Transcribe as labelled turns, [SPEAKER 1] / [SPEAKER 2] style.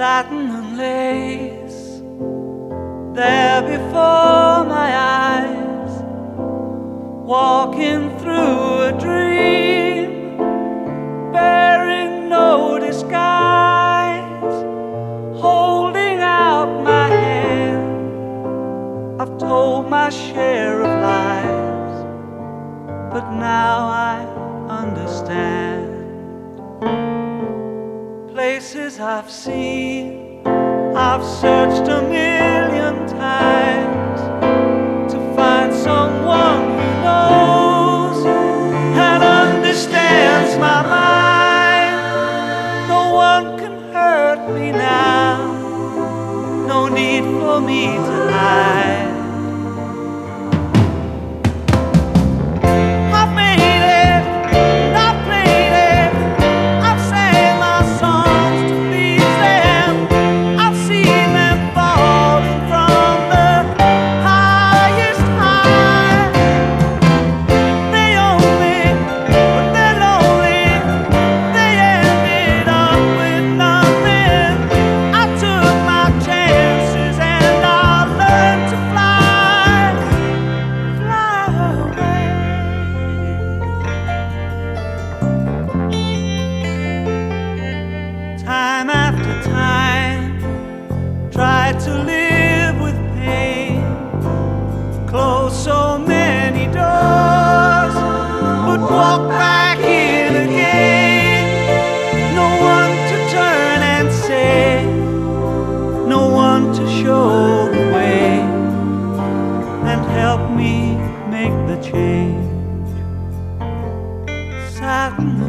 [SPEAKER 1] satin and lace there before my eyes, walking through a dream, bearing no disguise, holding out my hand. I've told my share of lies, but now I understand. Places I've seen, I've searched a million times to find someone who knows and understands my mind. No one can hurt me now, no need for me to hide. Time after time, tried to live with pain, closed so many doors, but walked back in again. No one to turn and say, no one to show the way and help me make the change. Satin